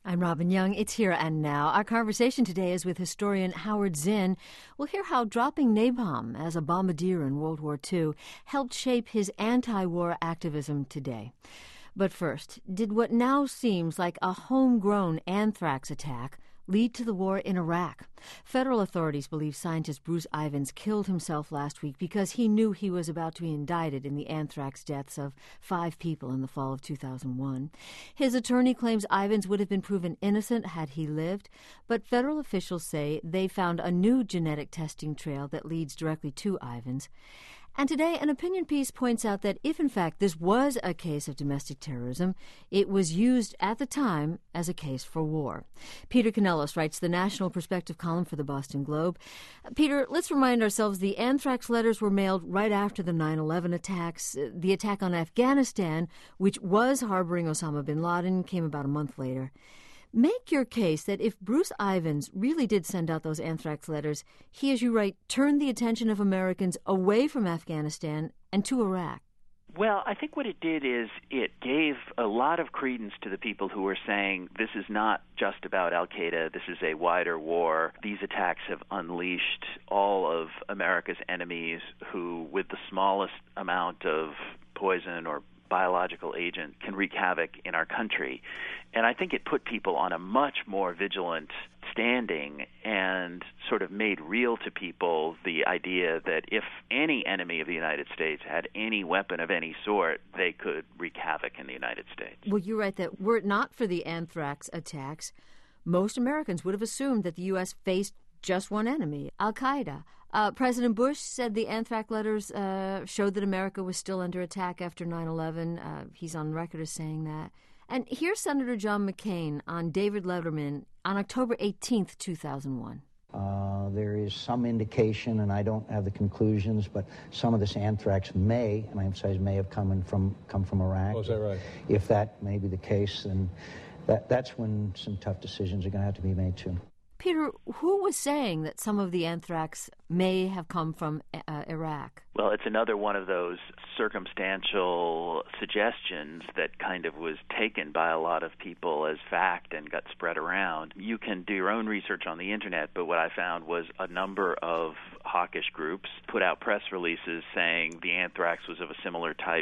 I'm Robin Young. It's Here and Now. Our conversation today is with historian Howard Zinn. We'll hear how dropping napalm as a bombardier in World War II helped shape his anti-war activism today. But first, did what now seems like a homegrown anthrax attack lead to the war in Iraq? Federal authorities believe scientist Bruce Ivins killed himself last week because he knew he was about to be indicted in the anthrax deaths of 5 people in the fall of 2001. His attorney claims Ivins would have been proven innocent had he lived, but federal officials say they found a new genetic testing trail that leads directly to Ivins. And today, an opinion piece points out that if, in fact, this was a case of domestic terrorism, it was used at the time as a case for war. Peter Canellos writes the National Perspective column for the Boston Globe. Peter, let's remind ourselves the anthrax letters were mailed right after the 9/11 attacks. The attack on Afghanistan, which was harboring Osama bin Laden, came about a month later. Make your case that if Bruce Ivins really did send out those anthrax letters, he, as you write, turned the attention of Americans away from Afghanistan and to Iraq. Well, I think what it did is it gave a lot of credence to the people who were saying this is not just about al-Qaeda, this is a wider war. These attacks have unleashed all of America's enemies who, with the smallest amount of poison or biological agent, can wreak havoc in our country. And I think it put people on a much more vigilant standing and sort of made real to people the idea that if any enemy of the United States had any weapon of any sort, they could wreak havoc in the United States. Well, you're right that were it not for the anthrax attacks, most Americans would have assumed that the U.S. faced just one enemy, al-Qaeda. President Bush said the anthrax letters showed that America was still under attack after 9/11. He's on record as saying that. And here's Senator John McCain on David Letterman on October 18th, 2001. There is some indication, and I don't have the conclusions, but some of this anthrax may, and I emphasize may, have come from Iraq. Oh, is that right? If that may be the case, then that's when some tough decisions are going to have to be made too. Peter, who was saying that some of the anthrax may have come from Iraq? Well, it's another one of those circumstantial suggestions that kind of was taken by a lot of people as fact and got spread around. You can do your own research on the Internet, but what I found was a number of hawkish groups put out press releases saying the anthrax was of a similar type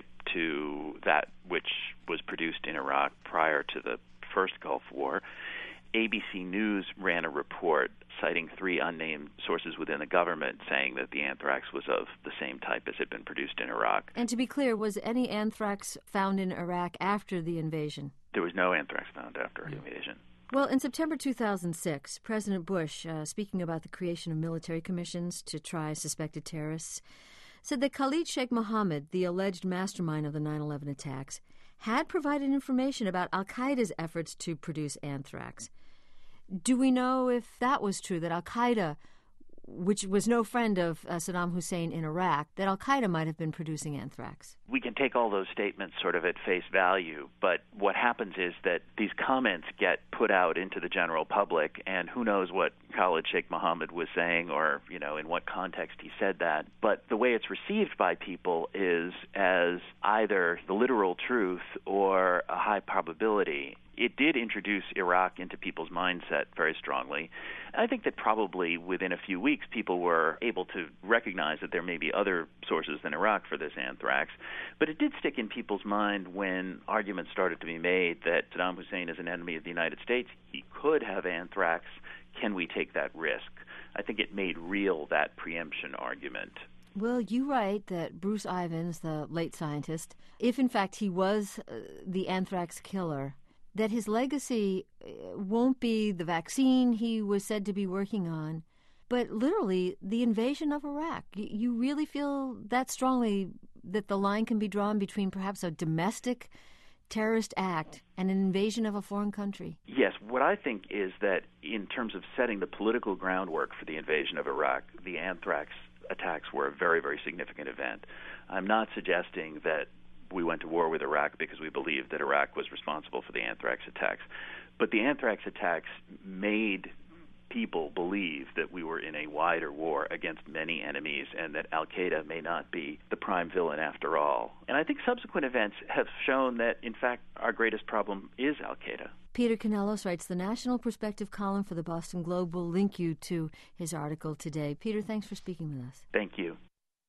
to that which was produced in Iraq prior to the first Gulf War. ABC News ran a report citing 3 unnamed sources within the government saying that the anthrax was of the same type as had been produced in Iraq. And to be clear, was any anthrax found in Iraq after the invasion? There was no anthrax found after the invasion. Well, in September 2006, President Bush, speaking about the creation of military commissions to try suspected terrorists, said that Khalid Sheikh Mohammed, the alleged mastermind of the 9/11 attacks, had provided information about al-Qaeda's efforts to produce anthrax. Do we know if that was true, that al-Qaeda, which was no friend of Saddam Hussein in Iraq, that al-Qaeda might have been producing anthrax? We can take all those statements sort of at face value, but what happens is that these comments get put out into the general public, and who knows what Khalid Sheikh Mohammed was saying or, in what context he said that. But the way it's received by people is as either the literal truth or a high probability. It did introduce Iraq into people's mindset very strongly. I think that probably within a few weeks, people were able to recognize that there may be other sources than Iraq for this anthrax. But it did stick in people's mind when arguments started to be made that Saddam Hussein is an enemy of the United States. He could have anthrax. Can we take that risk? I think it made real that preemption argument. Well, you write that Bruce Ivins, the late scientist, if in fact he was the anthrax killer, that his legacy won't be the vaccine he was said to be working on, but literally the invasion of Iraq. You really feel that strongly that the line can be drawn between perhaps a domestic terrorist act and an invasion of a foreign country? Yes. What I think is that in terms of setting the political groundwork for the invasion of Iraq, the anthrax attacks were a very, very significant event. I'm not suggesting that we went to war with Iraq because we believed that Iraq was responsible for the anthrax attacks. But the anthrax attacks made people believe that we were in a wider war against many enemies and that al-Qaeda may not be the prime villain after all. And I think subsequent events have shown that, in fact, our greatest problem is al-Qaeda. Peter Canellos writes the National Perspective column for the Boston Globe. We'll link you to his article today. Peter, thanks for speaking with us. Thank you.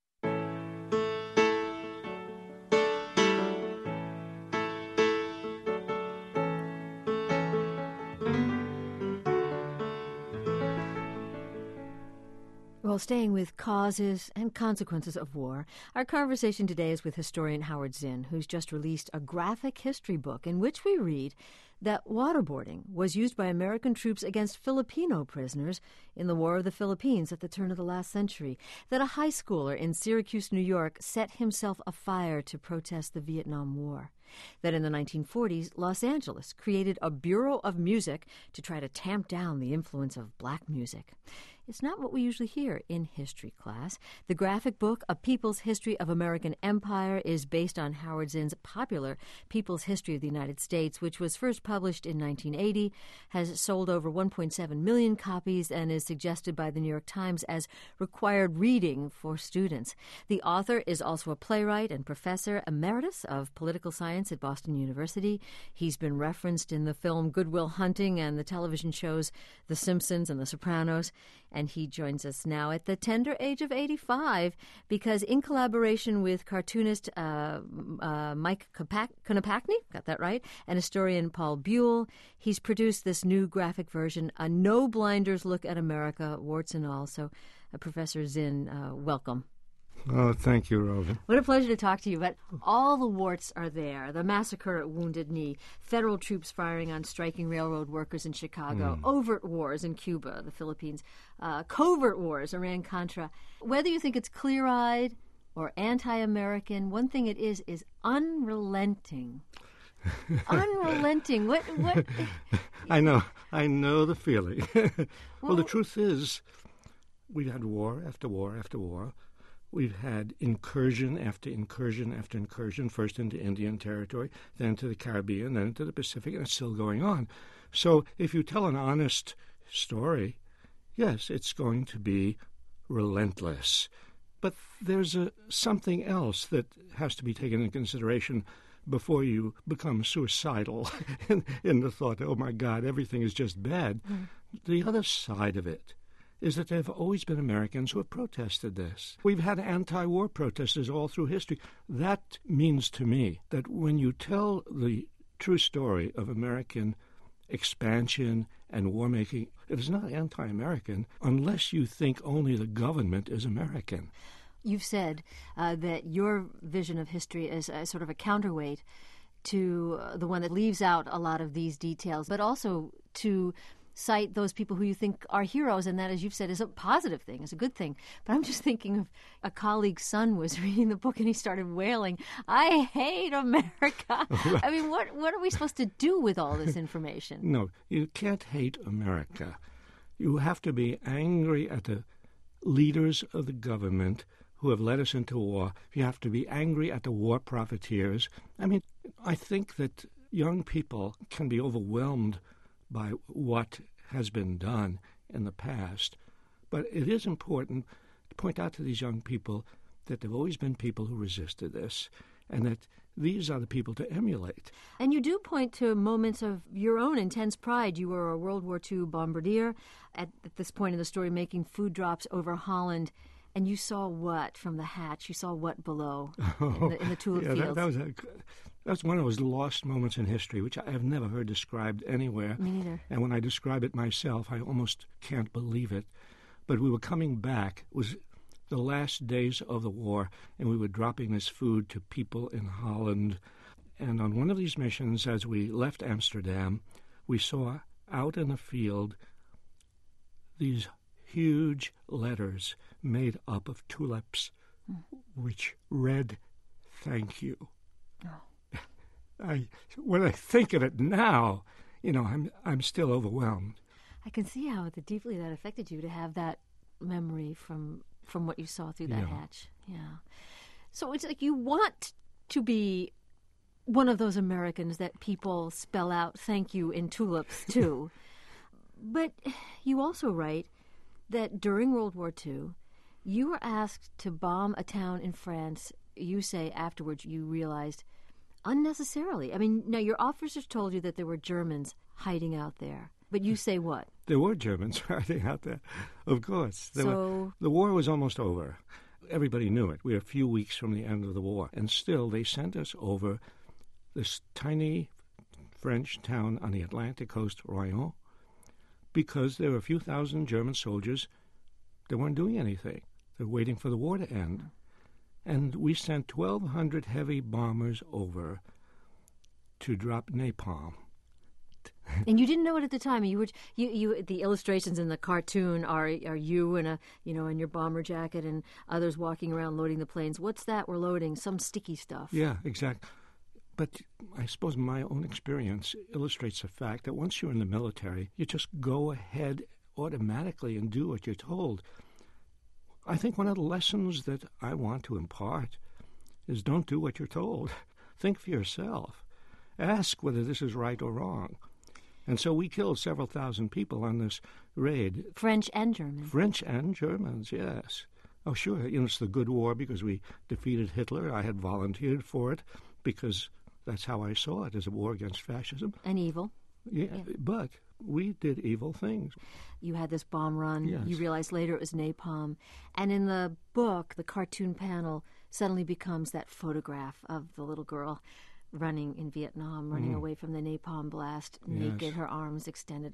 Well, staying with causes and consequences of war, our conversation today is with historian Howard Zinn, who's just released a graphic history book in which we read that waterboarding was used by American troops against Filipino prisoners in the War of the Philippines at the turn of the last century, that a high schooler in Syracuse, New York, set himself afire to protest the Vietnam War, that in the 1940s, Los Angeles created a Bureau of Music to try to tamp down the influence of black music. It's not what we usually hear in history class. The graphic book, A People's History of American Empire, is based on Howard Zinn's popular People's History of the United States, which was first published in 1980, has sold over 1.7 million copies, and is suggested by the New York Times as required reading for students. The author is also a playwright and professor emeritus of political science at Boston University. He's been referenced in the film Good Will Hunting and the television shows The Simpsons and The Sopranos. And he joins us now at the tender age of 85 because in collaboration with cartoonist Mike Konopacny, got that right, and historian Paul Buell, he's produced this new graphic version, A No Blinders Look at America, warts and all. So, Professor Zinn, welcome. Oh, thank you, Robin. What a pleasure to talk to you. But all the warts are there. The massacre at Wounded Knee, federal troops firing on striking railroad workers in Chicago, overt wars in Cuba, the Philippines, covert wars, Iran-Contra. Whether you think it's clear-eyed or anti-American, one thing it is unrelenting. Unrelenting. What? I know the feeling. Well, the truth is, we've had war after war after war. We've had incursion after incursion after incursion, first into Indian territory, then to the Caribbean, then into the Pacific, and it's still going on. So if you tell an honest story, yes, it's going to be relentless. But there's something else that has to be taken into consideration before you become suicidal in the thought, oh, my God, everything is just bad. The other side of it is that there have always been Americans who have protested this. We've had anti-war protesters all through history. That means to me that when you tell the true story of American expansion and war-making, it is not anti-American unless you think only the government is American. You've said that your vision of history is sort of a counterweight to the one that leaves out a lot of these details, but also to cite those people who you think are heroes, and that, as you've said, is a positive thing, is a good thing. But I'm just thinking of a colleague's son was reading the book and he started wailing, I hate America. I mean, what are we supposed to do with all this information? No, you can't hate America. You have to be angry at the leaders of the government who have led us into war. You have to be angry at the war profiteers. I mean, I think that young people can be overwhelmed by what has been done in the past. But it is important to point out to these young people that there have always been people who resisted this, and that these are the people to emulate. And you do point to moments of your own intense pride. You were a World War II bombardier at this point in the story, making food drops over Holland. And you saw what from the hatch? You saw what below in the tulip fields? That was one of those lost moments in history, which I have never heard described anywhere. Me neither. And when I describe it myself, I almost can't believe it. But we were coming back. It was the last days of the war, and we were dropping this food to people in Holland. And on one of these missions, as we left Amsterdam, we saw out in the field these huge letters made up of tulips, which read, "Thank you." Oh. When I think of it now, I'm still overwhelmed. I can see how deeply that affected you to have that memory from what you saw through that hatch. Yeah. So it's like you want to be one of those Americans that people spell out "thank you" in tulips too. But you also write that during World War II, you were asked to bomb a town in France. You say afterwards you realized unnecessarily. I mean, now your officers told you that there were Germans hiding out there, but you say what? There were Germans hiding out there, of course. The war was almost over. Everybody knew it. We were a few weeks from the end of the war, and still they sent us over this tiny French town on the Atlantic coast, Royan, because there were a few thousand German soldiers that weren't doing anything. They were waiting for the war to end. And we sent 1,200 heavy bombers over to drop napalm. And you didn't know it at the time. You the illustrations in the cartoon are you in a in your bomber jacket and others walking around loading the planes. What's that we're loading? Some sticky stuff. Yeah, exactly. But I suppose my own experience illustrates the fact that once you're in the military, you just go ahead automatically and do what you're told. I think one of the lessons that I want to impart is don't do what you're told. Think for yourself. Ask whether this is right or wrong. And so we killed several thousand people on this raid. French and Germans. French and Germans, yes. Oh, sure. It's the good war because we defeated Hitler. I had volunteered for it because that's how I saw it, as a war against fascism. And evil. Yeah, but we did evil things. You had this bomb run. Yes. You realized later it was napalm. And in the book, the cartoon panel suddenly becomes that photograph of the little girl running in Vietnam, running away from the napalm blast, naked, her arms extended.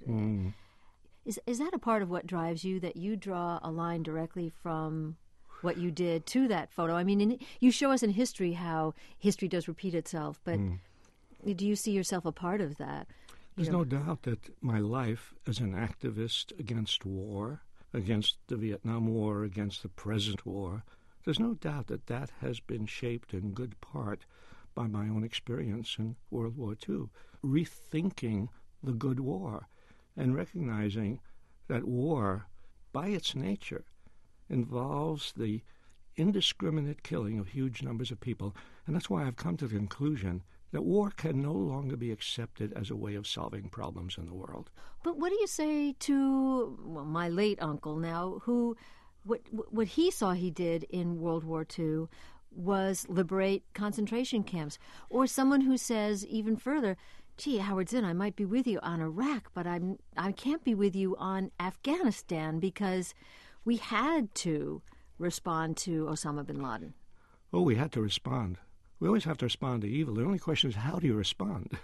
Is that a part of what drives you, that you draw a line directly from what you did to that photo? I mean, you show us in history how history does repeat itself, but do you see yourself a part of that? There's no doubt that my life as an activist against war, against the Vietnam War, against the present war, there's no doubt that that has been shaped in good part by my own experience in World War II, rethinking the good war and recognizing that war, by its nature, involves the indiscriminate killing of huge numbers of people. And that's why I've come to the conclusion that war can no longer be accepted as a way of solving problems in the world. But what do you say to my late uncle now, who what he saw he did in World War II was liberate concentration camps, or someone who says even further, gee, Howard Zinn, I might be with you on Iraq, but I can't be with you on Afghanistan because we had to respond to Osama bin Laden. Oh, we had to respond. We always have to respond to evil. The only question is, how do you respond?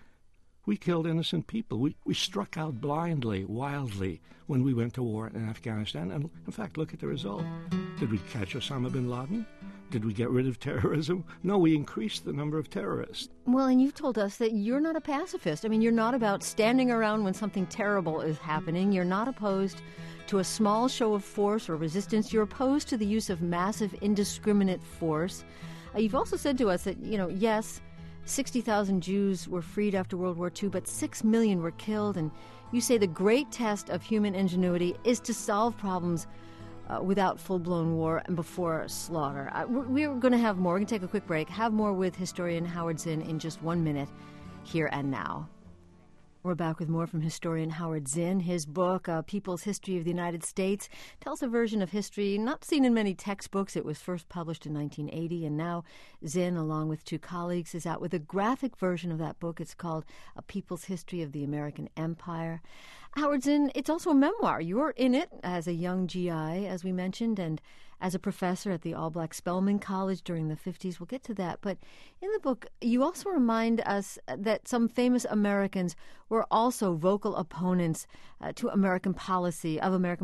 We killed innocent people. We struck out blindly, wildly, when we went to war in Afghanistan. And, in fact, look at the result. Did we catch Osama bin Laden? Did we get rid of terrorism? No, we increased the number of terrorists. Well, and you've told us that you're not a pacifist. I mean, you're not about standing around when something terrible is happening. You're not opposed to a small show of force or resistance. You're opposed to the use of massive, indiscriminate force. You've also said to us that, yes, 60,000 Jews were freed after World War II, but 6 million were killed. And you say the great test of human ingenuity is to solve problems without full-blown war and before slaughter. We're going to have more. We're going to take a quick break. Have more with historian Howard Zinn in just 1 minute, here and now. We're back with more from historian Howard Zinn. His book, People's History of the United States, tells a version of history not seen in many textbooks. It was first published in 1980, and now Zinn, along with 2 colleagues, is out with a graphic version of that book. It's called A People's History of the American Empire. Howard Zinn, it's also a memoir. You're in it as a young GI, as we mentioned, and as a professor at the all-black Spelman College during the 50s. We'll get to that. But in the book, you also remind us that some famous Americans were also vocal opponents to American policy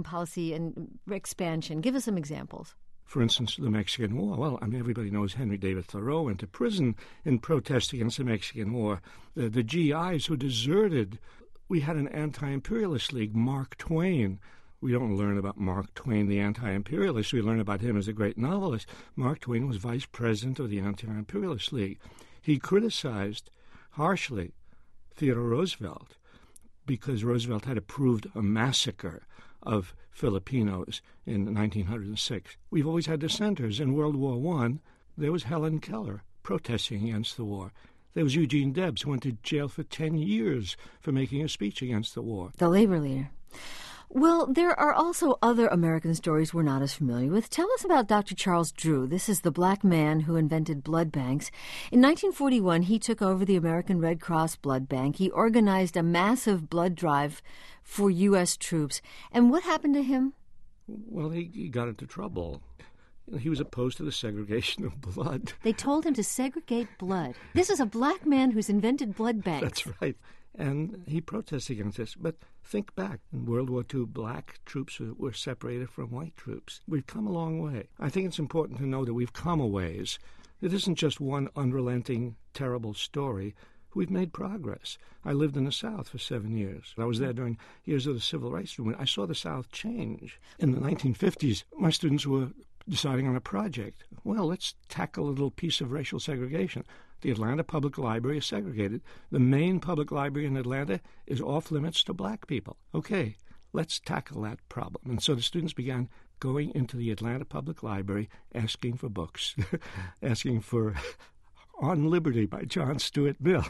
and expansion. Give us some examples. For instance, the Mexican War. Well, everybody knows Henry David Thoreau went to prison in protest against the Mexican War. The GIs who deserted. We had an anti-imperialist league, Mark Twain. We don't learn about Mark Twain, the anti-imperialist. We learn about him as a great novelist. Mark Twain was vice president of the Anti-Imperialist League. He criticized harshly Theodore Roosevelt because Roosevelt had approved a massacre of Filipinos in 1906. We've always had dissenters. In World War I, there was Helen Keller protesting against the war. There was Eugene Debs, who went to jail for 10 years for making a speech against the war. The labor leader. Well, there are also other American stories we're not as familiar with. Tell us about Dr. Charles Drew. This is the black man who invented blood banks. In 1941, he took over the American Red Cross Blood Bank. He organized a massive blood drive for U.S. troops. And what happened to him? Well, he got into trouble. He was opposed to the segregation of blood. They told him to segregate blood. This is a black man who's invented blood banks. That's right. And he protested against this. But think back. In World War II, black troops were separated from white troops. We've come a long way. I think it's important to know that we've come a ways. It isn't just one unrelenting, terrible story. We've made progress. I lived in the South for 7 years. I was there during years of the Civil Rights Movement. I saw the South change. In the 1950s, my students were deciding on a project. Well, let's tackle a little piece of racial segregation. The Atlanta Public Library is segregated. The main public library in Atlanta is off limits to black people. Okay, let's tackle that problem. And so the students began going into the Atlanta Public Library asking for books, asking for On Liberty by John Stuart Mill,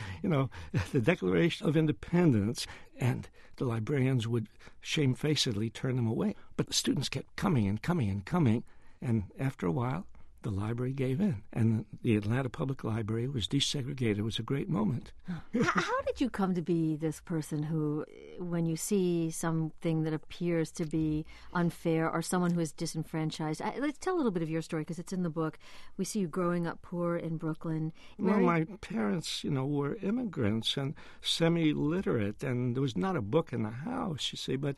the Declaration of Independence, and the librarians would shamefacedly turn them away. But the students kept coming and coming and coming, and after a while, the library gave in, and the Atlanta Public Library was desegregated. It was a great moment. How did you come to be this person who, when you see something that appears to be unfair or someone who is disenfranchised, let's tell a little bit of your story because it's in the book. We see you growing up poor in Brooklyn. Well, my parents, were immigrants and semi-literate, and there was not a book in the house, you see, but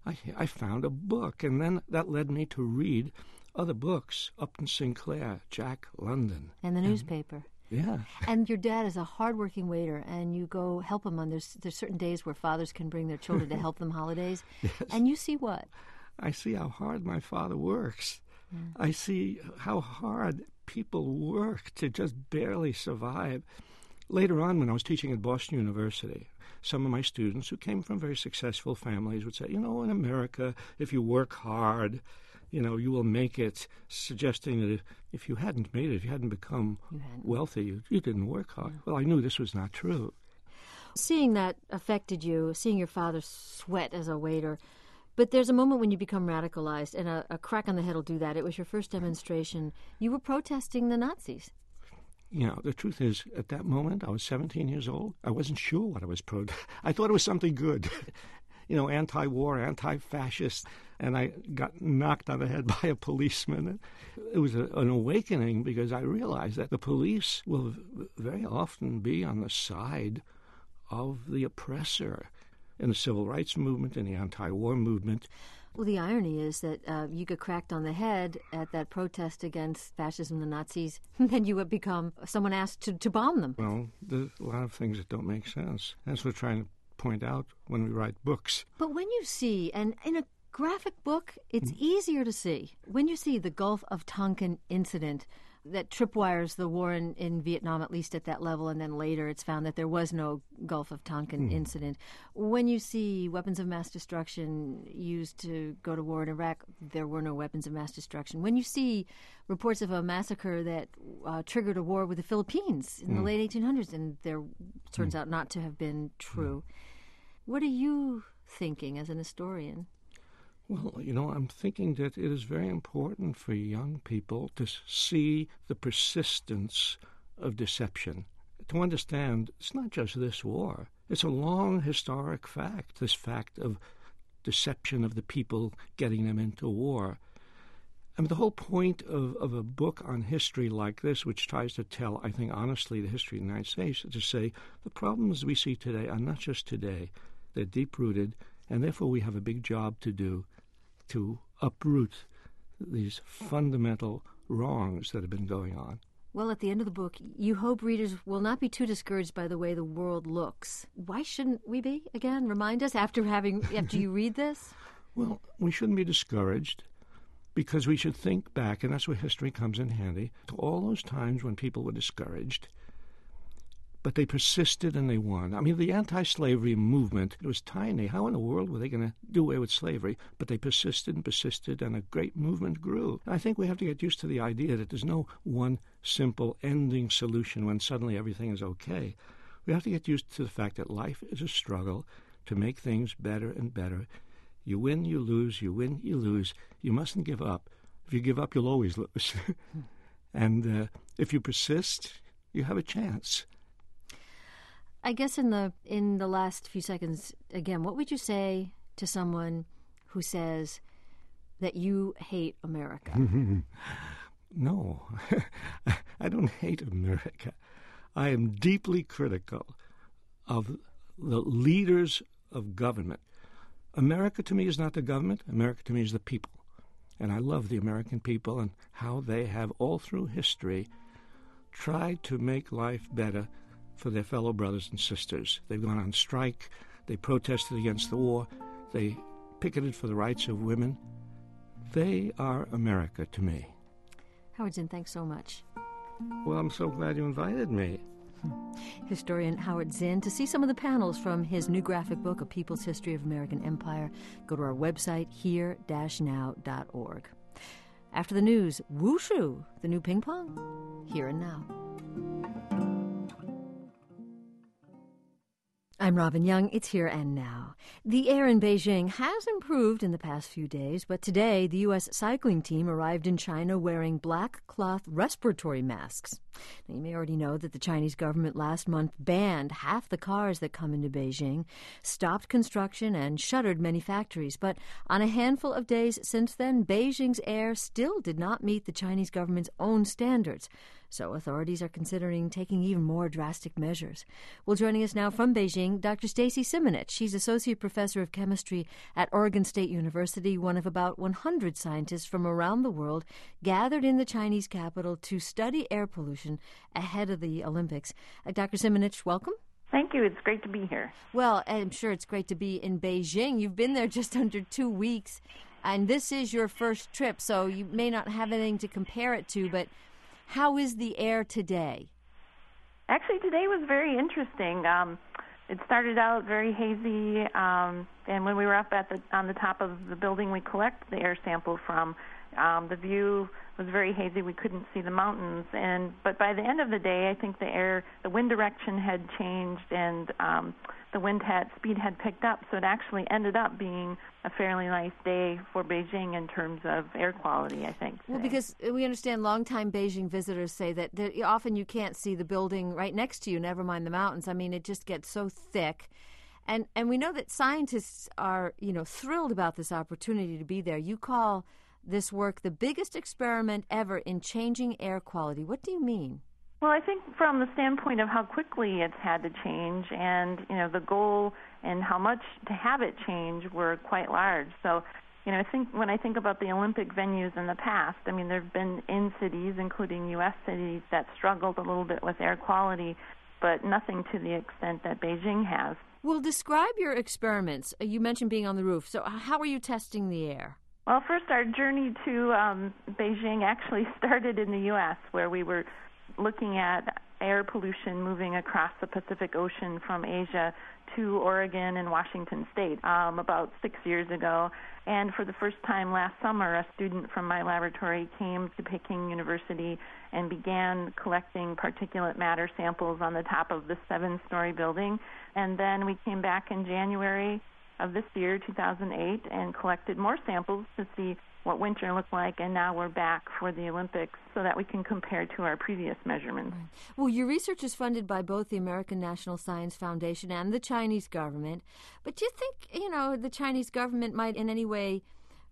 I found a book, and then that led me to read other books, Upton Sinclair, Jack London. And the newspaper. Yeah. And your dad is a hardworking waiter, and you go help him on, there's certain days where fathers can bring their children to help them holidays. Yes. And you see what? I see how hard my father works. I see how hard people work to just barely survive. Later on, when I was teaching at Boston University, some of my students who came from very successful families would say, in America, if you work hard, you will make it, suggesting that if you hadn't made it, if you hadn't become wealthy, you didn't work hard. Well, I knew this was not true. Seeing that affected you, seeing your father sweat as a waiter, but there's a moment when you become radicalized, and a crack on the head will do that. It was your first demonstration. You were protesting the Nazis. The truth is, at that moment, I was 17 years old. I wasn't sure what I was I thought it was something good. Anti-war, anti-fascist, and I got knocked on the head by a policeman. It was an awakening because I realized that the police will very often be on the side of the oppressor in the civil rights movement, in the anti-war movement. Well, the irony is that you get cracked on the head at that protest against fascism, the Nazis, and then you would become someone asked to bomb them. Well, there's a lot of things that don't make sense. That's what we're trying to point out when we write books. But when you see, and in a graphic book, it's easier to see. When you see the Gulf of Tonkin incident that tripwires the war in Vietnam, at least at that level, and then later it's found that there was no Gulf of Tonkin incident. When you see weapons of mass destruction used to go to war in Iraq, there were no weapons of mass destruction. When you see reports of a massacre that triggered a war with the Philippines in the late 1800s, and there turns out not to have been true, what are you thinking as an historian? Well, I'm thinking that it is very important for young people to see the persistence of deception, to understand it's not just this war. It's a long historic fact, this fact of deception of the people, getting them into war. I mean, the whole point of a book on history like this, which tries to tell, I think, honestly, the history of the United States, is to say the problems we see today are not just today. They're deep-rooted, and therefore we have a big job to do to uproot these fundamental wrongs that have been going on. Well, at the end of the book, you hope readers will not be too discouraged by the way the world looks. Why shouldn't we be? Again, remind us after you read this. Well, we shouldn't be discouraged because we should think back, and that's where history comes in handy, to all those times when people were discouraged, but they persisted and they won. I mean, the anti-slavery movement, it was tiny. How in the world were they going to do away with slavery? But they persisted and persisted, and a great movement grew. And I think we have to get used to the idea that there's no one simple ending solution when suddenly everything is okay. We have to get used to the fact that life is a struggle to make things better and better. You win, you lose, you win, you lose. You mustn't give up. If you give up, you'll always lose. And if you persist, you have a chance. I guess in the last few seconds, again, what would you say to someone who says that you hate America? No, I don't hate America. I am deeply critical of the leaders of government. America to me is not the government. America to me is the people. And I love the American people and how they have all through history tried to make life better for their fellow brothers and sisters. They've gone on strike. They protested against the war. They picketed for the rights of women. They are America to me. Howard Zinn, thanks so much. Well, I'm so glad you invited me. Historian Howard Zinn. To see some of the panels from his new graphic book, A People's History of American Empire, go to our website, here-now.org. After the news, Wushu, the new ping pong, Here and Now. I'm Robin Young. It's Here and Now. The air in Beijing has improved in the past few days, but today the U.S. cycling team arrived in China wearing black cloth respiratory masks. Now, you may already know that the Chinese government last month banned half the cars that come into Beijing, stopped construction, and shuttered many factories. But on a handful of days since then, Beijing's air still did not meet the Chinese government's own standards. So authorities are considering taking even more drastic measures. Well, joining us now from Beijing, Dr. Stacy Simonitch. She's Associate Professor of Chemistry at Oregon State University, one of about 100 scientists from around the world gathered in the Chinese capital to study air pollution ahead of the Olympics. Dr. Simonitch, welcome. Thank you. It's great to be here. Well, I'm sure it's great to be in Beijing. You've been there just under 2 weeks, and this is your first trip, so you may not have anything to compare it to, but how is the air today? Actually, today was very interesting. It started out very hazy, and when we were up on the top of the building we collect the air sample from, the view was very hazy. We couldn't see the mountains, but by the end of the day, I think the wind direction had changed, and the wind speed had picked up. So it actually ended up being a fairly nice day for Beijing in terms of air quality, I think. Well, because we understand longtime Beijing visitors say that often you can't see the building right next to you, never mind the mountains. I mean, it just gets so thick. And we know that scientists are, thrilled about this opportunity to be there. You call this work the biggest experiment ever in changing air quality. What do you mean? Well, I think from the standpoint of how quickly it's had to change and, the goal and how much to have it change were quite large. So, I think when I think about the Olympic venues in the past, there have been in cities, including U.S. cities, that struggled a little bit with air quality, but nothing to the extent that Beijing has. Well, describe your experiments. You mentioned being on the roof. So how are you testing the air? Well, first, our journey to Beijing actually started in the U.S., where we were looking at air pollution moving across the Pacific Ocean from Asia to Oregon and Washington State about 6 years ago. And for the first time last summer, a student from my laboratory came to Peking University and began collecting particulate matter samples on the top of the 7-story building. And then we came back in January of this year, 2008, and collected more samples to see what winter looked like, and now we're back for the Olympics so that we can compare to our previous measurements. Right. Well, your research is funded by both the American National Science Foundation and the Chinese government, but do you think, the Chinese government might in any way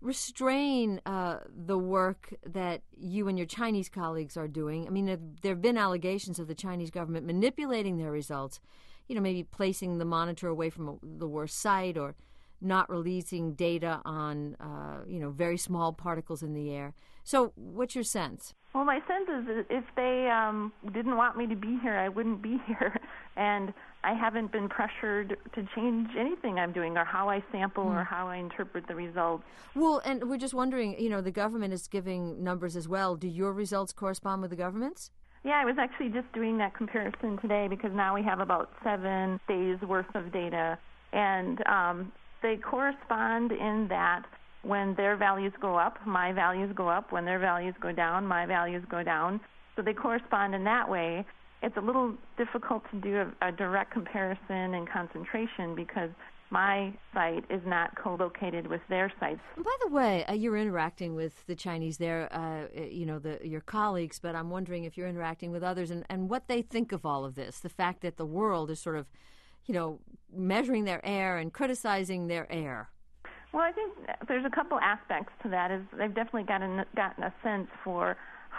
restrain the work that you and your Chinese colleagues are doing? I mean, there have been allegations of the Chinese government manipulating their results, maybe placing the monitor away from the worst site or not releasing data on, very small particles in the air. So what's your sense? Well, my sense is that if they didn't want me to be here, I wouldn't be here. And I haven't been pressured to change anything I'm doing or how I sample or how I interpret the results. Well, and we're just wondering, the government is giving numbers as well. Do your results correspond with the government's? Yeah, I was actually just doing that comparison today because now we have about 7 days' worth of data. And they correspond in that when their values go up, my values go up. When their values go down, my values go down. So they correspond in that way. It's a little difficult to do a direct comparison and concentration because my site is not co-located with their sites. And by the way, you're interacting with the Chinese there, your colleagues, but I'm wondering if you're interacting with others and what they think of all of this, the fact that the world is sort of, measuring their air and criticizing their air. Well, I think there's a couple aspects to that. They've definitely gotten a sense for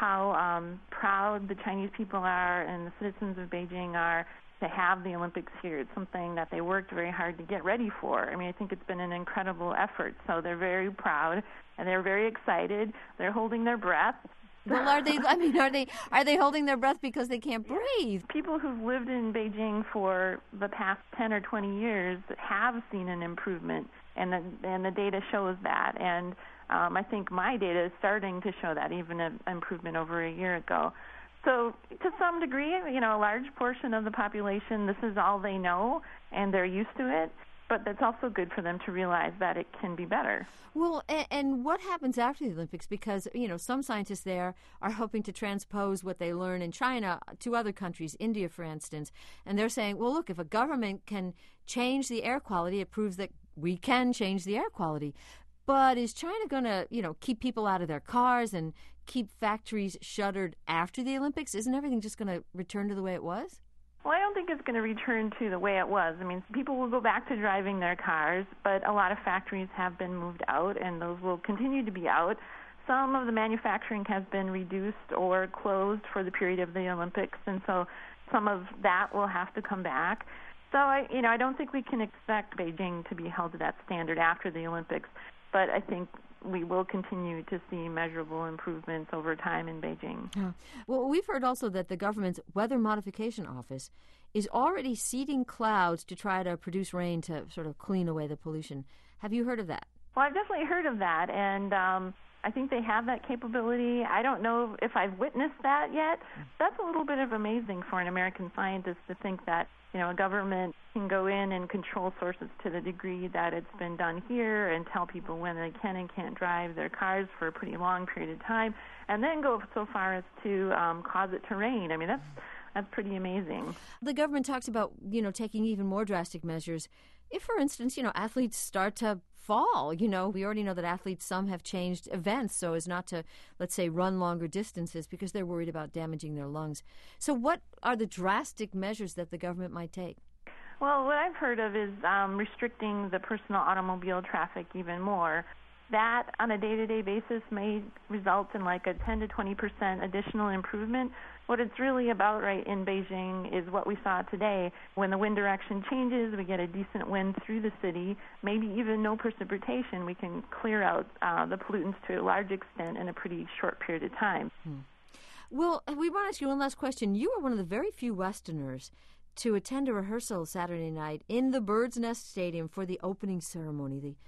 how proud the Chinese people are and the citizens of Beijing are to have the Olympics here. It's something that they worked very hard to get ready for. I mean, I think it's been an incredible effort. So they're very proud and they're very excited. They're holding their breath. Well, are they holding their breath because they can't breathe? People who've lived in Beijing for the past 10 or 20 years have seen an improvement, and the data shows that. And I think my data is starting to show that, even an improvement over a year ago. So to some degree, a large portion of the population, this is all they know, and they're used to it. But it's also good for them to realize that it can be better. Well, and what happens after the Olympics? Because, some scientists there are hoping to transpose what they learn in China to other countries, India, for instance. And they're saying, well, look, if a government can change the air quality, it proves that we can change the air quality. But is China going to, keep people out of their cars and keep factories shuttered after the Olympics? Isn't everything just going to return to the way it was? Well, I don't think it's going to return to the way it was. I mean, people will go back to driving their cars, but a lot of factories have been moved out, and those will continue to be out. Some of the manufacturing has been reduced or closed for the period of the Olympics, and so some of that will have to come back. So, I don't think we can expect Beijing to be held to that standard after the Olympics, but I think we will continue to see measurable improvements over time in Beijing. Yeah. Well, we've heard also that the government's Weather Modification Office is already seeding clouds to try to produce rain to sort of clean away the pollution. Have you heard of that? Well, I've definitely heard of that, and I think they have that capability. I don't know if I've witnessed that yet. That's a little bit of amazing for an American scientist to think that, a government can go in and control sources to the degree that it's been done here and tell people when they can and can't drive their cars for a pretty long period of time, and then go so far as to cause it to rain. I mean, that's pretty amazing. The government talks about, taking even more drastic measures. If, for instance, athletes start to fall, we already know that athletes, some have changed events so as not to, let's say, run longer distances because they're worried about damaging their lungs. So what are the drastic measures that the government might take? Well, what I've heard of is restricting the personal automobile traffic even more. That, on a day-to-day basis, may result in like a 10 to 20% additional improvement. What it's really about right in Beijing is what we saw today. When the wind direction changes, we get a decent wind through the city, maybe even no precipitation. We can clear out the pollutants to a large extent in a pretty short period of time. Well, we want to ask you one last question. You were one of the very few Westerners to attend a rehearsal Saturday night in the Bird's Nest Stadium for the opening ceremony, the,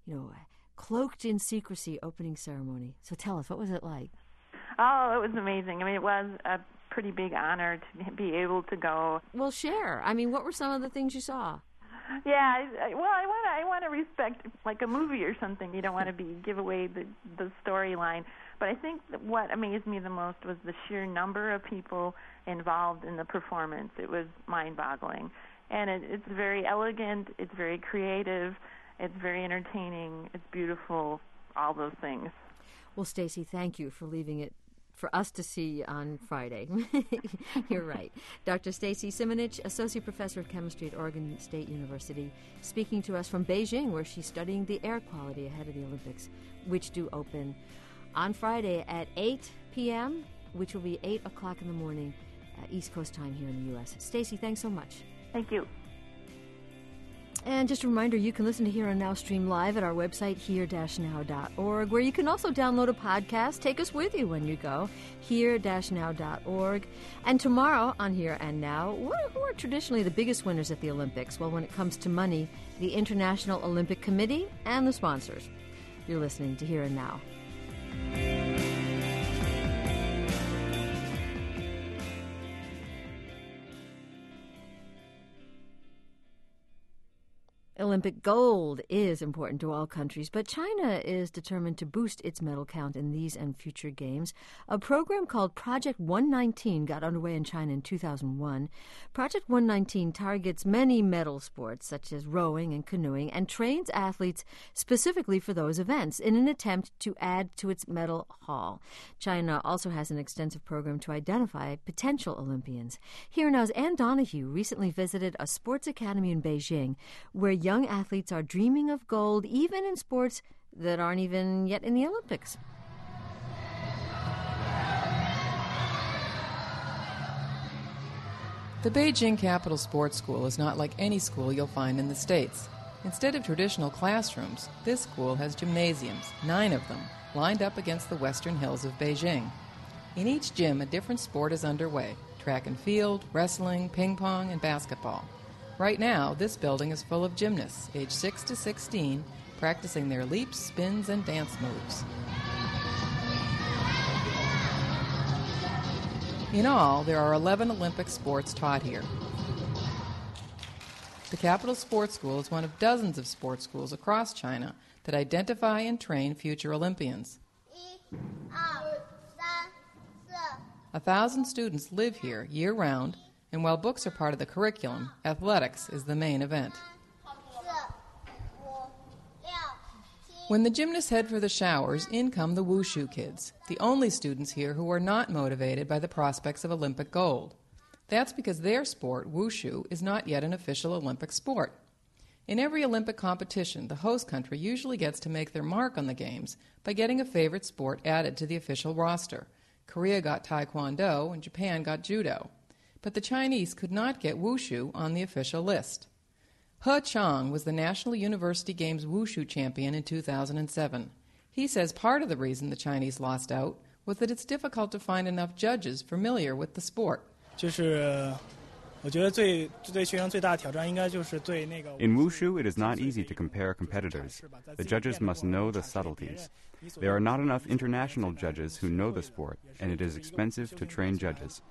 cloaked in secrecy opening ceremony. So tell us, what was it like? Oh, it was amazing. I mean, it was a pretty big honor to be able to go. Well, share. I mean, what were some of the things you saw? Yeah, I want to respect like a movie or something. You don't want to give away the storyline. But I think that what amazed me the most was the sheer number of people involved in the performance. It was mind-boggling. And it's very elegant, it's very creative, it's very entertaining, it's beautiful, all those things. Well, Stacy, thank you for leaving it for us to see on Friday. You're right. Dr. Stacy Simonich, Associate Professor of Chemistry at Oregon State University, speaking to us from Beijing, where she's studying the air quality ahead of the Olympics, which do open on Friday at 8 p.m., which will be 8 o'clock in the morning, East Coast time here in the U.S. Stacy, thanks so much. Thank you. And just a reminder, you can listen to Here and Now stream live at our website, here-now.org, where you can also download a podcast. Take us with you when you go, here-now.org. And tomorrow on Here and Now, who are traditionally the biggest winners at the Olympics? Well, when it comes to money, the International Olympic Committee and the sponsors. You're listening to Here and Now. Olympic gold is important to all countries, but China is determined to boost its medal count in these and future games. A program called Project 119 got underway in China in 2001. Project 119 targets many medal sports, such as rowing and canoeing, and trains athletes specifically for those events in an attempt to add to its medal haul. China also has an extensive program to identify potential Olympians. Here now's Ann Donahue recently visited a sports academy in Beijing where young athletes are dreaming of gold even in sports that aren't even yet in the Olympics. The Beijing Capital Sports School is not like any school you'll find in the States. Instead of traditional classrooms, this school has gymnasiums, 9 of them, lined up against the western hills of Beijing. In each gym, a different sport is underway: track and field, wrestling, ping pong, and basketball. Right now, this building is full of gymnasts, aged 6 to 16, practicing their leaps, spins, and dance moves. In all, there are 11 Olympic sports taught here. The Capital Sports School is one of dozens of sports schools across China that identify and train future Olympians. 1,000 students live here year-round, and while books are part of the curriculum, athletics is the main event. When the gymnasts head for the showers, in come the wushu kids, the only students here who are not motivated by the prospects of Olympic gold. That's because their sport, wushu, is not yet an official Olympic sport. In every Olympic competition, the host country usually gets to make their mark on the games by getting a favorite sport added to the official roster. Korea got taekwondo and Japan got judo. But the Chinese could not get wushu on the official list. He Chang was the National University Games wushu champion in 2007. He says part of the reason the Chinese lost out was that it's difficult to find enough judges familiar with the sport. In wushu, it is not easy to compare competitors. The judges must know the subtleties. There are not enough international judges who know the sport, and it is expensive to train judges.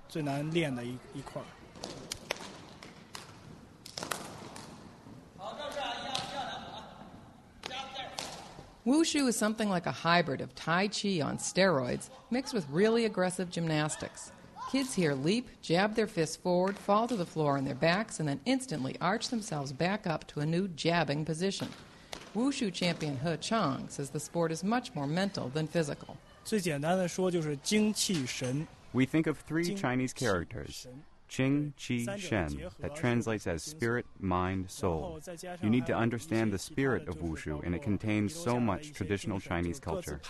Wushu is something like a hybrid of Tai Chi on steroids mixed with really aggressive gymnastics. Kids here leap, jab their fists forward, fall to the floor on their backs, and then instantly arch themselves back up to a new jabbing position. Wushu champion He Chang says the sport is much more mental than physical. We think of 3 Chinese characters: Qing, Qi, Shen, that translates as spirit, mind, soul. You need to understand the spirit of wushu, and it contains so much traditional Chinese culture.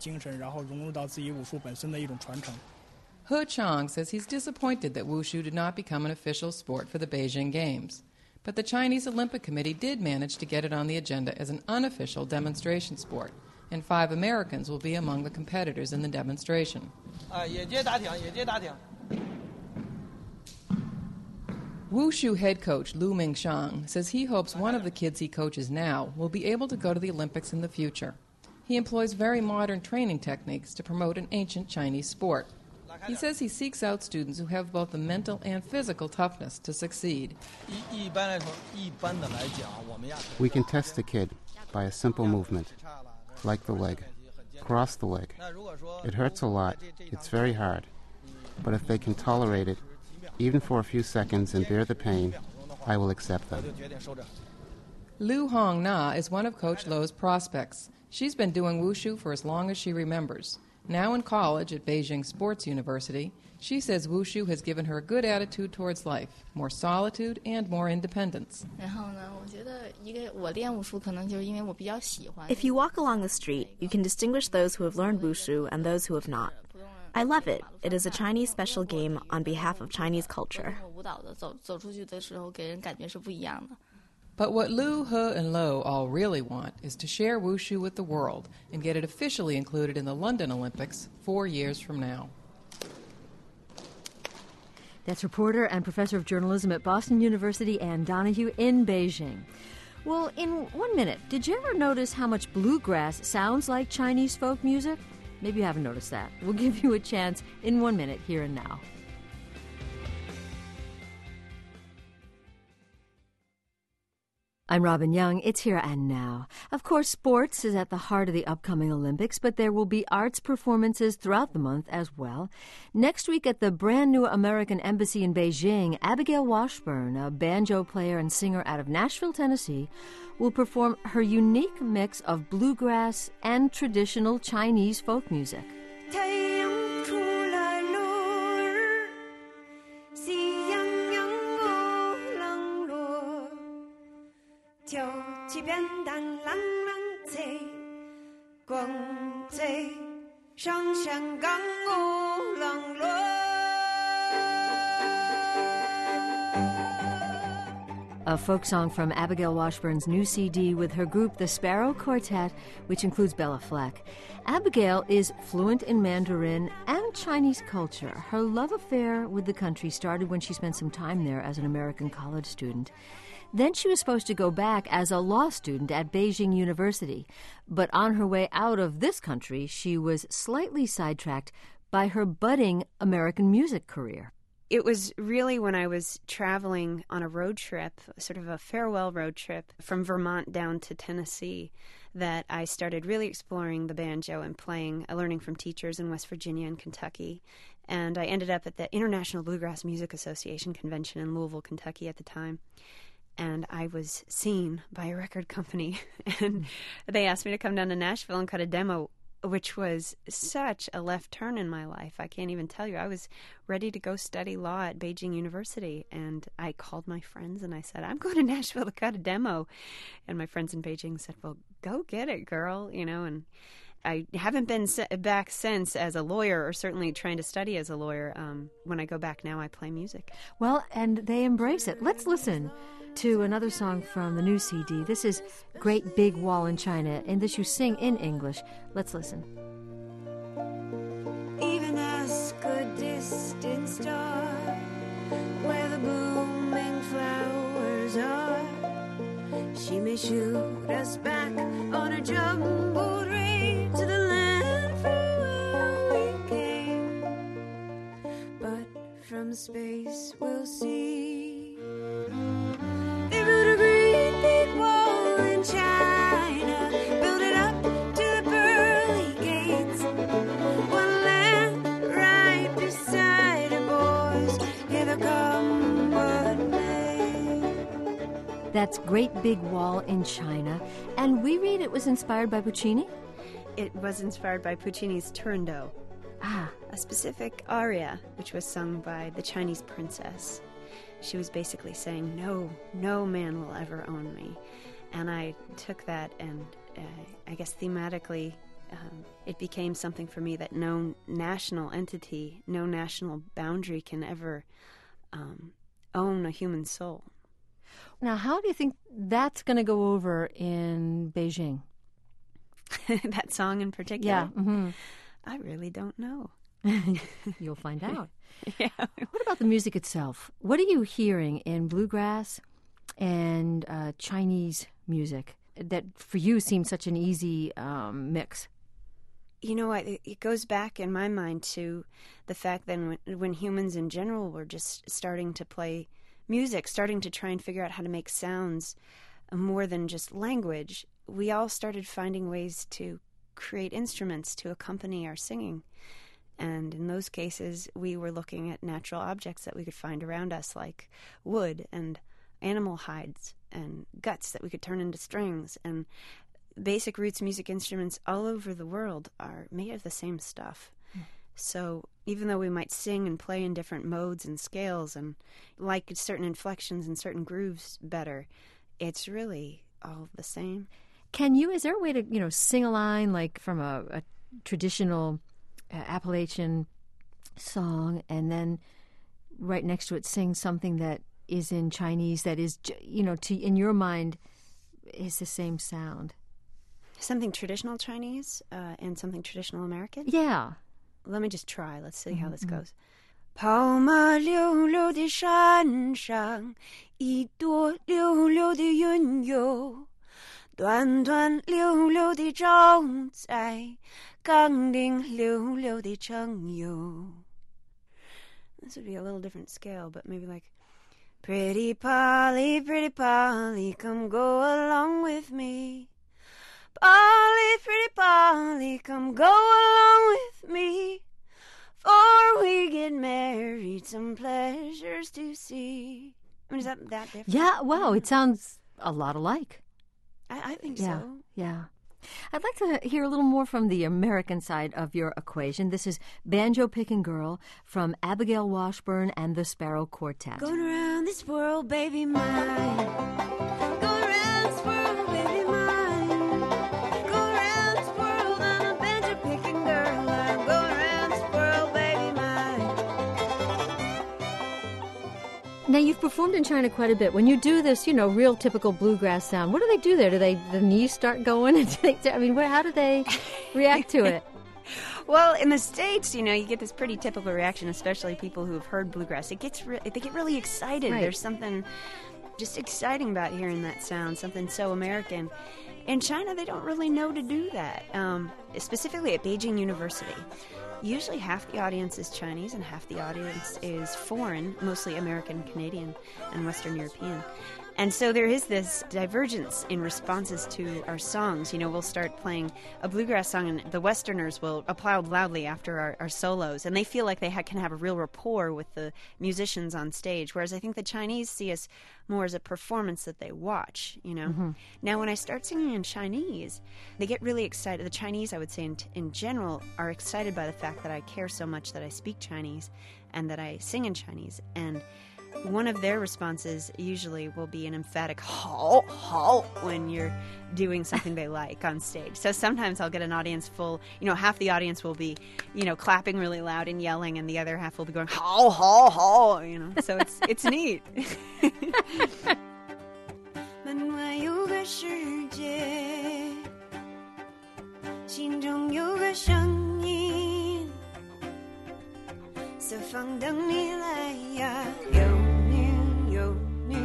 He Chang says he's disappointed that wushu did not become an official sport for the Beijing Games. But the Chinese Olympic Committee did manage to get it on the agenda as an unofficial demonstration sport, and 5 Americans will be among the competitors in the demonstration. Wushu head coach Lu Mingshang says he hopes one of the kids he coaches now will be able to go to the Olympics in the future. He employs very modern training techniques to promote an ancient Chinese sport. He says he seeks out students who have both the mental and physical toughness to succeed. We can test the kid by a simple movement, like the leg. Cross the leg. It hurts a lot. It's very hard. But if they can tolerate it, even for a few seconds, and bear the pain, I will accept them. Lu Hong Na is one of Coach Lo's prospects. She's been doing wushu for as long as she remembers. Now in college at Beijing Sports University, she says wushu has given her a good attitude towards life, more solitude and more independence. If you walk along the street, you can distinguish those who have learned wushu and those who have not. I love it. It is a Chinese special game on behalf of Chinese culture. But what Lu, He, and Lo all really want is to share wushu with the world and get it officially included in the London Olympics 4 years from now. That's reporter and professor of journalism at Boston University, Ann Donahue, in Beijing. Well, in 1 minute, did you ever notice how much bluegrass sounds like Chinese folk music? Maybe you haven't noticed that. We'll give you a chance in 1 minute, here and now. I'm Robin Young. It's Here and Now. Of course, sports is at the heart of the upcoming Olympics, but there will be arts performances throughout the month as well. Next week at the brand new American Embassy in Beijing, Abigail Washburn, a banjo player and singer out of Nashville, Tennessee, will perform her unique mix of bluegrass and traditional Chinese folk music. A folk song from Abigail Washburn's new CD with her group, the Sparrow Quartet, which includes Bella Fleck. Abigail is fluent in Mandarin and Chinese culture. Her love affair with the country started when she spent some time there as an American college student. Then she was supposed to go back as a law student at Beijing University. But on her way out of this country, she was slightly sidetracked by her budding American music career. It was really when I was traveling on a road trip, sort of a farewell road trip from Vermont down to Tennessee, that I started really exploring the banjo and learning from teachers in West Virginia and Kentucky. And I ended up at the International Bluegrass Music Association convention in Louisville, Kentucky at the time. And I was seen by a record company, and they asked me to come down to Nashville and cut a demo, which was such a left turn in my life. I can't even tell you. I was ready to go study law at Beijing University, and I called my friends and I said, I'm going to Nashville to cut a demo. And my friends in Beijing said, well, go get it, girl, and I haven't been back since as a lawyer, or certainly trying to study as a lawyer. When I go back now, I play music. Well, and they embrace it. Let's listen to another song from the new CD. This is Great Big Wall in China. In this you sing in English. Let's listen. Even as good distant star, where the blooming flowers are, she may shoot us back on a jumbled rain to the land from where we came. But from space we'll see they built a great big wall in China, built it up to the pearly gates. One land right beside it, boys, hither come what may. That's Great Big Wall in China. And we read it was inspired by Puccini? It was inspired by Puccini's Turandot. A specific aria, which was sung by the Chinese princess. She was basically saying, no man will ever own me. And I took that and I guess thematically it became something for me that no national entity, no national boundary can ever own a human soul. Now, how do you think that's going to go over in Beijing? That song in particular? Yeah. Mm-hmm. I really don't know. You'll find out. Yeah. What about the music itself? What are you hearing in bluegrass and Chinese music that for you seems such an easy mix? It goes back in my mind to the fact that when humans in general were just starting to play music, starting to try and figure out how to make sounds more than just language, we all started finding ways to create instruments to accompany our singing. And in those cases, we were looking at natural objects that we could find around us, like wood and animal hides and guts that we could turn into strings. And basic roots music instruments all over the world are made of the same stuff. So even though we might sing and play in different modes and scales and like certain inflections and certain grooves better, it's really all the same. Is there a way to, sing a line like from a traditional Appalachian song and then right next to it sing something that is in Chinese that is, in your mind is the same sound? Something traditional Chinese and something traditional American? Yeah. Let me just try. Let's see how this goes. 跑马溜溜的山上，一朵溜溜的云哟，短短溜溜的照在岗顶溜溜的城哟。This would be a little different scale, but maybe like Pretty Polly, come go along with me. Polly, pretty Polly, come go along with me. Before we get married, some pleasures to see. I mean, is that different? Yeah, wow, it sounds a lot alike. I think yeah, so. Yeah. I'd like to hear a little more from the American side of your equation. This is Banjo Picking Girl from Abigail Washburn and the Sparrow Quartet. Going around this world, baby mine. Go around this world, baby mine. Go around this world, I'm a banjo picking girl. I'm going around this world, baby mine. Now, you've performed in China quite a bit. When you do this, real typical bluegrass sound, what do they do there? Do the knees start going? How do they react to it? Well, in the States, you get this pretty typical reaction, especially people who have heard bluegrass. They get really excited. Right. There's something just exciting about hearing that sound, something so American. In China, they don't really know to do that, specifically at Beijing University. Usually half the audience is Chinese and half the audience is foreign, mostly American, Canadian, and Western European. And so there is this divergence in responses to our songs. We'll start playing a bluegrass song and the Westerners will applaud loudly after our solos. And they feel like they can have a real rapport with the musicians on stage. Whereas I think the Chinese see us more as a performance that they watch, Mm-hmm. Now, when I start singing in Chinese, they get really excited. The Chinese, I would say, in general, are excited by the fact that I care so much that I speak Chinese and that I sing in Chinese. And one of their responses usually will be an emphatic "hao, hao" when you're doing something they like on stage. So sometimes I'll get an audience full, half the audience will be, clapping really loud and yelling, and the other half will be going "hao, hao, hao," So it's neat. 门外有个世界，心中有个声音，四方等你来呀，有你有你。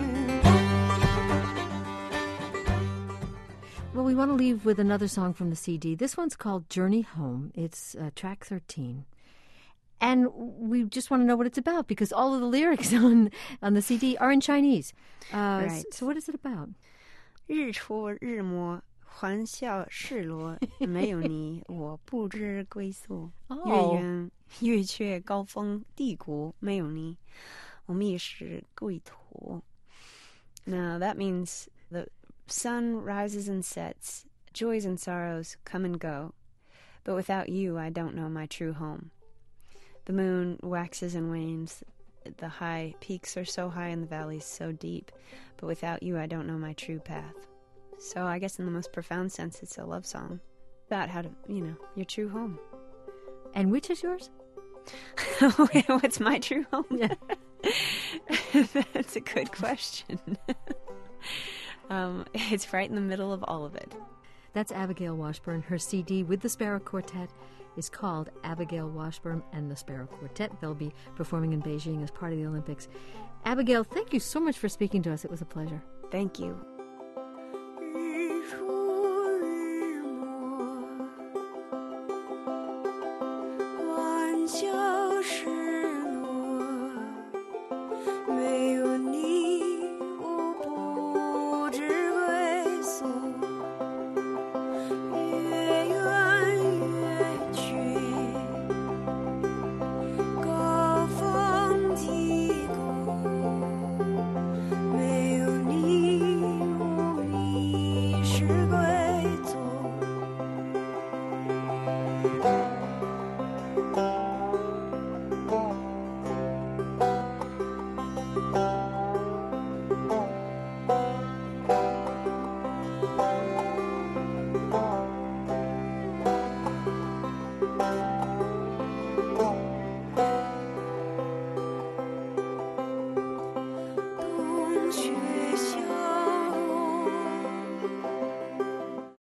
Well, we want to leave with another song from the CD. This one's called Journey Home. It's track 13. And we just want to know what it's about because all of the lyrics on the CD are in Chinese. Right. So what is it about? 日出日没，欢笑日落，没有你，我不知归宿。月圆月缺高峰低谷，没有你，我迷失归途。Now that means the sun rises and sets, joys and sorrows come and go, but without you, I don't know my true home. The moon waxes and wanes. The high peaks are so high and the valleys so deep. But without you, I don't know my true path. So I guess in the most profound sense, it's a love song about how to, your true home. And which is yours? What's my true home? Yeah. That's a good question. It's right in the middle of all of it. That's Abigail Washburn. Her CD with the Sparrow Quartet is called Abigail Washburn and the Sparrow Quartet. They'll be performing in Beijing as part of the Olympics. Abigail, thank you so much for speaking to us. It was a pleasure. Thank you.